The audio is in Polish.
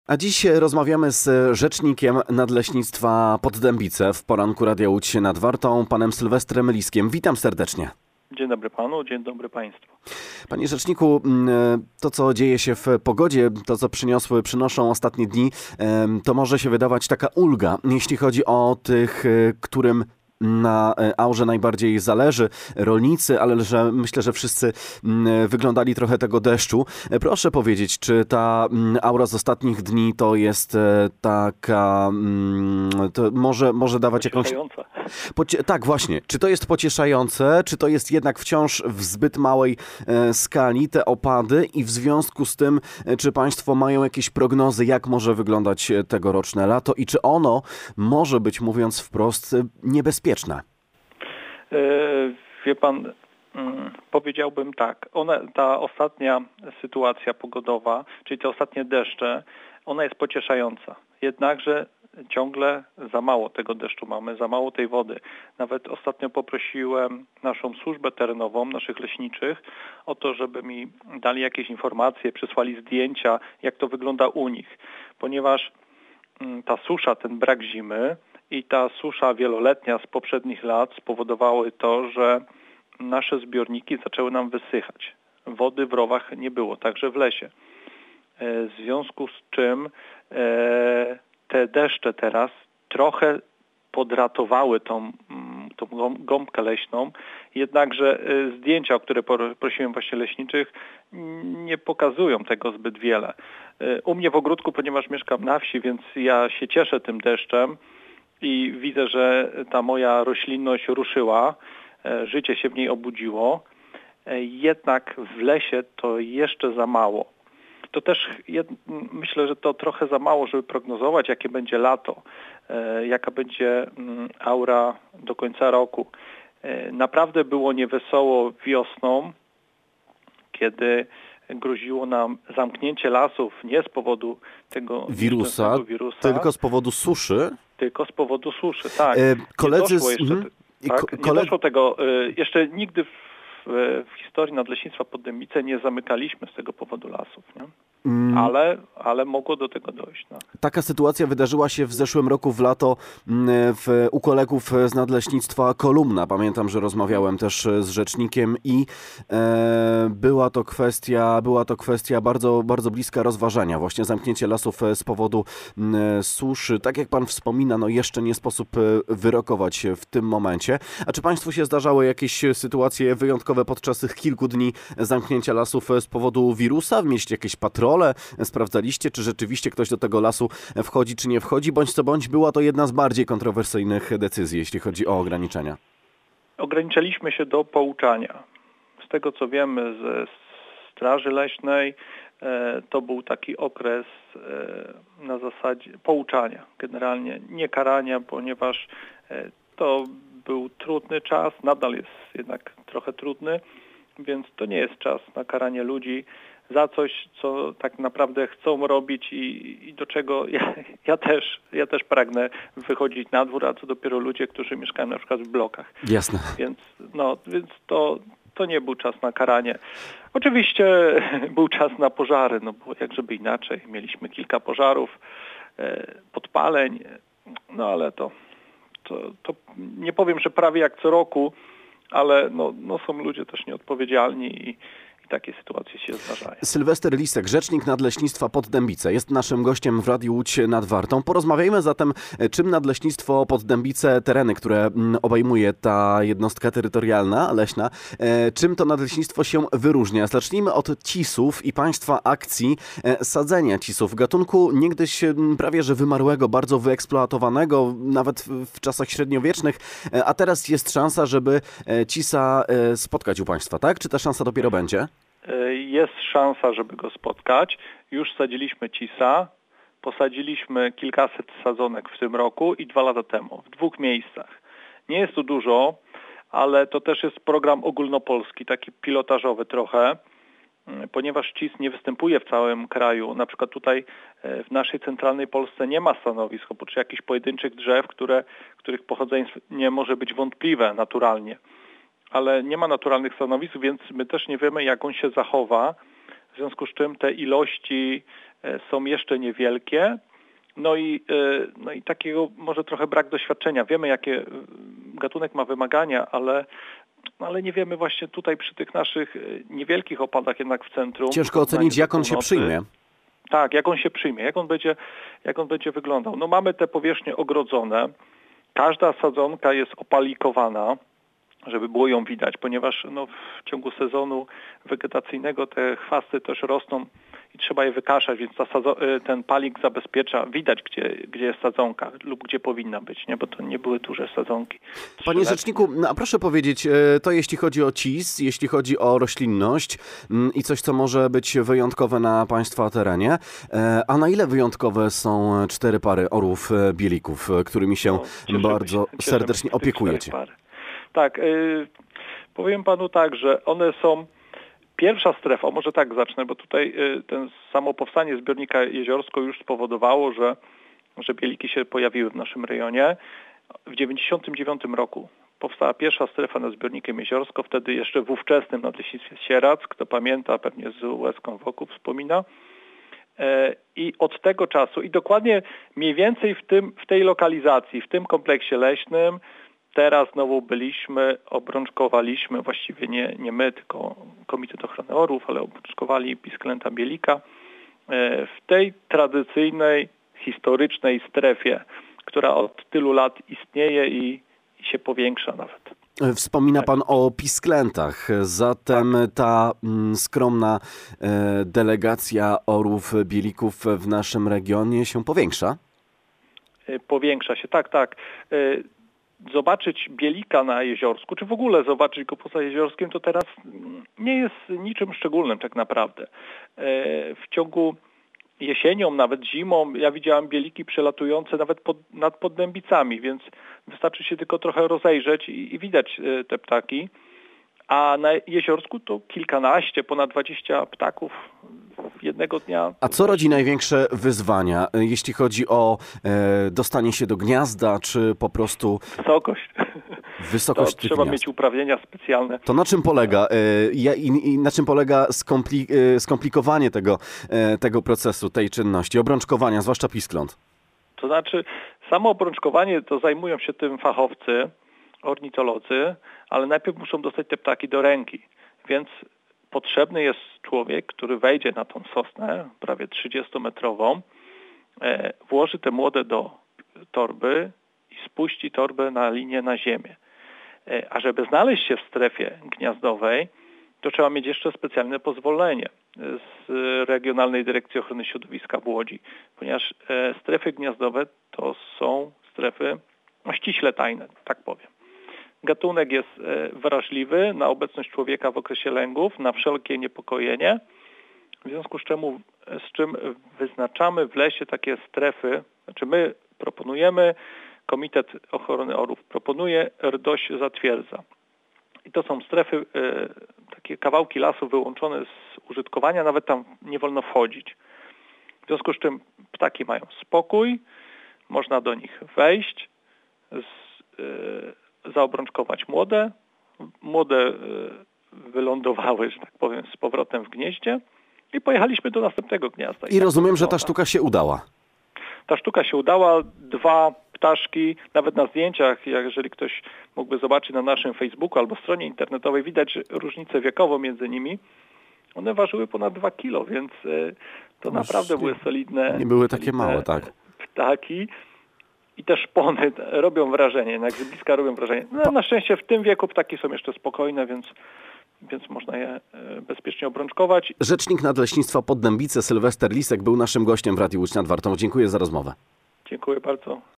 A dziś rozmawiamy z rzecznikiem Nadleśnictwa Poddębice w poranku Radia Łódź nad Wartą, panem Sylwestrem Liskiem. Witam serdecznie. Dzień dobry panu, dzień dobry państwu. Panie rzeczniku, to co dzieje się w pogodzie, to co przynoszą ostatnie dni, to może się wydawać taka ulga, jeśli chodzi o tych, którym na aurze najbardziej zależy, rolnicy, ale myślę, że wszyscy wyglądali trochę tego deszczu. Proszę powiedzieć, czy ta aura z ostatnich dni to jest taka, to może dawać jakąś... Tak, właśnie. Czy to jest pocieszające, czy to jest jednak wciąż w zbyt małej skali te opady i w związku z tym, czy państwo mają jakieś prognozy, jak może wyglądać tegoroczne lato i czy ono może być, mówiąc wprost, niebezpieczne? Wie pan, powiedziałbym tak, ta ostatnia sytuacja pogodowa, czyli te ostatnie deszcze, ona jest pocieszająca. Jednakże ciągle za mało tego deszczu mamy, za mało tej wody. Nawet ostatnio poprosiłem naszą służbę terenową, naszych leśniczych, o to, żeby mi dali jakieś informacje, przysłali zdjęcia, jak to wygląda u nich. Ponieważ ta susza, ten brak zimy i ta susza wieloletnia z poprzednich lat spowodowały to, że nasze zbiorniki zaczęły nam wysychać. Wody w rowach nie było, także w lesie. W związku z czym te deszcze teraz trochę podratowały tą gąbkę leśną, jednakże zdjęcia, o które prosiłem właśnie leśniczych, nie pokazują tego zbyt wiele. U mnie w ogródku, ponieważ mieszkam na wsi, więc ja się cieszę tym deszczem i widzę, że ta moja roślinność ruszyła, życie się w niej obudziło, jednak w lesie to jeszcze za mało. To też myślę, że to trochę za mało, żeby prognozować, jakie będzie lato, jaka będzie aura do końca roku. Naprawdę było niewesoło wiosną, kiedy groziło nam zamknięcie lasów nie z powodu tego wirusa, tylko z powodu suszy. Tylko z powodu suszy, tak. Nie doszło tego, jeszcze nigdy w historii Nadleśnictwa Poddębice nie zamykaliśmy z tego powodu lasów, nie? Ale mogło do tego dojść. No. Taka sytuacja wydarzyła się w zeszłym roku w lato u kolegów z Nadleśnictwa Kolumna. Pamiętam, że rozmawiałem też z rzecznikiem i była to kwestia bardzo, bardzo bliska rozważania. Właśnie zamknięcie lasów z powodu suszy. Tak jak pan wspomina, no jeszcze nie sposób wyrokować w tym momencie. A czy państwu się zdarzały jakieś sytuacje wyjątkowe podczas tych kilku dni zamknięcia lasów z powodu wirusa? Mieliście jakieś patrole? Sprawdzaliście, czy rzeczywiście ktoś do tego lasu wchodzi, czy nie wchodzi? Bądź co bądź, była to jedna z bardziej kontrowersyjnych decyzji, jeśli chodzi o ograniczenia. Ograniczaliśmy się do pouczania. Z tego, co wiemy ze Straży Leśnej, to był taki okres na zasadzie pouczania, generalnie nie karania, ponieważ to był trudny czas, nadal jest jednak trochę trudny, więc to nie jest czas na karanie ludzi za coś, co tak naprawdę chcą robić i do czego ja też pragnę wychodzić na dwór, a co dopiero ludzie, którzy mieszkają na przykład w blokach. Jasne. Więc to nie był czas na karanie. Oczywiście był czas na pożary, no bo jak żeby inaczej. Mieliśmy kilka pożarów, podpaleń, no ale to nie powiem, że prawie jak co roku, ale no są ludzie też nieodpowiedzialni i takie sytuacje się zdarzają. Sylwester Lisek, rzecznik Nadleśnictwa Poddębice, jest naszym gościem w Radiu Łódź nad Wartą. Porozmawiajmy zatem, czym Nadleśnictwo Poddębice, tereny, które obejmuje ta jednostka terytorialna leśna, czym to nadleśnictwo się wyróżnia. Zacznijmy od cisów i państwa akcji sadzenia cisów. Gatunku niegdyś prawie że wymarłego, bardzo wyeksploatowanego, nawet w czasach średniowiecznych, a teraz jest szansa, żeby cisa spotkać u państwa, tak? Czy ta szansa dopiero będzie? Jest szansa, żeby go spotkać. Już sadziliśmy cisa, posadziliśmy kilkaset sadzonek w tym roku i 2 lata temu, w 2 miejscach. Nie jest to dużo, ale to też jest program ogólnopolski, taki pilotażowy trochę, ponieważ cis nie występuje w całym kraju. Na przykład tutaj w naszej centralnej Polsce nie ma stanowisk, oprócz jakichś pojedynczych drzew, których pochodzenie nie może być wątpliwe naturalnie. Ale nie ma naturalnych stanowisk, więc my też nie wiemy, jak on się zachowa, w związku z czym te ilości są jeszcze niewielkie. No i takiego może trochę brak doświadczenia. Wiemy, jakie gatunek ma wymagania, ale nie wiemy właśnie tutaj przy tych naszych niewielkich opadach jednak w centrum. Ciężko ocenić, jak on się przyjmie. Tak, jak on się przyjmie, jak on będzie wyglądał. No mamy te powierzchnie ogrodzone. Każda sadzonka jest opalikowana, żeby było ją widać, ponieważ w ciągu sezonu wegetacyjnego te chwasty też rosną i trzeba je wykaszać, więc ten palik zabezpiecza, widać gdzie jest sadzonka lub gdzie powinna być, nie? Bo to nie były duże sadzonki. Panie rzeczniku, a proszę powiedzieć, to jeśli chodzi o CIS, jeśli chodzi o roślinność i coś, co może być wyjątkowe na Państwa terenie, a na ile wyjątkowe są 4 pary orłów bielików, którymi się bardzo serdecznie opiekujecie? Tak, powiem Panu tak, że one są pierwsza strefa, może tak zacznę, bo tutaj samo powstanie zbiornika Jeziorsko już spowodowało, że bieliki się pojawiły w naszym rejonie. W 1999 roku powstała pierwsza strefa nad zbiornikiem Jeziorsko, wtedy jeszcze w ówczesnym Nadleśnictwie Sieradz, kto pamięta, pewnie z łezką wokół wspomina. I od tego czasu i dokładnie mniej więcej w tej lokalizacji, w tym kompleksie leśnym, teraz znowu byliśmy, obrączkowaliśmy, właściwie nie my, tylko Komitet Ochrony Orłów, ale obrączkowali pisklęta bielika w tej tradycyjnej, historycznej strefie, która od tylu lat istnieje i się powiększa nawet. Wspomina Pan o pisklętach, zatem ta skromna delegacja orłów bielików w naszym regionie się powiększa? Powiększa się, tak. Zobaczyć bielika na Jeziorsku, czy w ogóle zobaczyć go poza Jeziorskiem, to teraz nie jest niczym szczególnym tak naprawdę. W ciągu jesienią, nawet zimą, ja widziałem bieliki przelatujące nawet nad Poddębicami, więc wystarczy się tylko trochę rozejrzeć i widać te ptaki. A na Jeziorsku to kilkanaście, ponad 20 ptaków jednego dnia. A co rodzi największe wyzwania, jeśli chodzi o dostanie się do gniazda, czy po prostu... Wysokość tych trzeba gniazd. mieć uprawnienia specjalne. To na czym polega na czym polega skomplikowanie tego procesu, tej czynności, obrączkowania, zwłaszcza piskląt? To znaczy, samo obrączkowanie to zajmują się tym fachowcy, ornitolodzy, ale najpierw muszą dostać te ptaki do ręki, więc potrzebny jest człowiek, który wejdzie na tą sosnę, prawie 30-metrową, włoży te młode do torby i spuści torbę na linię na ziemię. A żeby znaleźć się w strefie gniazdowej, to trzeba mieć jeszcze specjalne pozwolenie z Regionalnej Dyrekcji Ochrony Środowiska w Łodzi, ponieważ strefy gniazdowe to są strefy ściśle tajne, tak powiem. Gatunek jest wrażliwy na obecność człowieka w okresie lęgów, na wszelkie niepokojenie, w związku z czym wyznaczamy w lesie takie strefy, znaczy my proponujemy, Komitet Ochrony Orłów proponuje, RDOŚ zatwierdza. I to są strefy, takie kawałki lasu wyłączone z użytkowania, nawet tam nie wolno wchodzić. W związku z czym ptaki mają spokój, można do nich wejść, zaobrączkować młode wylądowały, że tak powiem, z powrotem w gnieździe i pojechaliśmy do następnego gniazda. I rozumiem, że ta sztuka się udała. Ta sztuka się udała, 2 ptaszki, nawet na zdjęciach, jeżeli ktoś mógłby zobaczyć na naszym Facebooku albo stronie internetowej, widać różnicę wiekową między nimi. One ważyły ponad 2 kilo, więc to naprawdę były solidne. Nie były takie małe, tak. Ptaki. I te szpony robią wrażenie, jak z bliska robią wrażenie. No, na szczęście w tym wieku ptaki są jeszcze spokojne, więc można je bezpiecznie obrączkować. Rzecznik Nadleśnictwa Poddębice Sylwester Lisek był naszym gościem w Radiu Łódź nad Wartą. Dziękuję za rozmowę. Dziękuję bardzo.